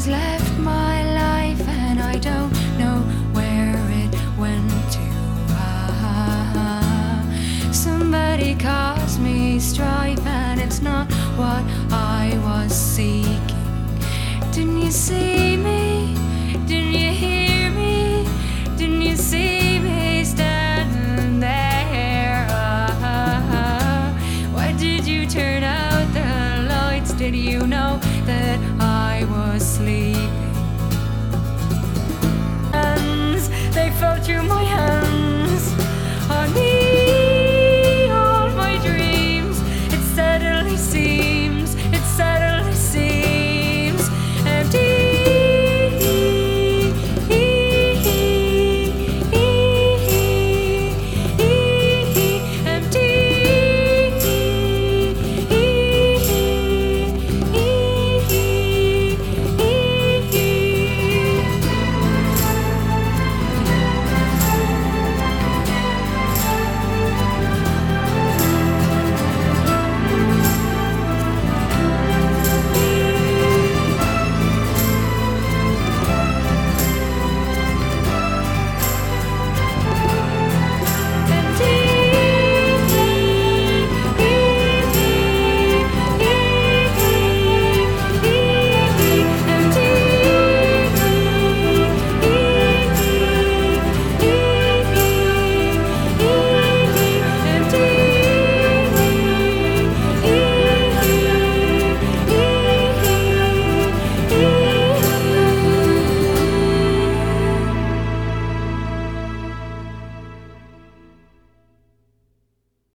has left my life and I don't know where it went to. Somebody caused me strife and it's not what I was seeking. Didn't you see me? Didn't you hear me? Didn't you see me standing there? Why did you turn out the lights? Did you know that I was sleeping? Hands, they fell through my hands.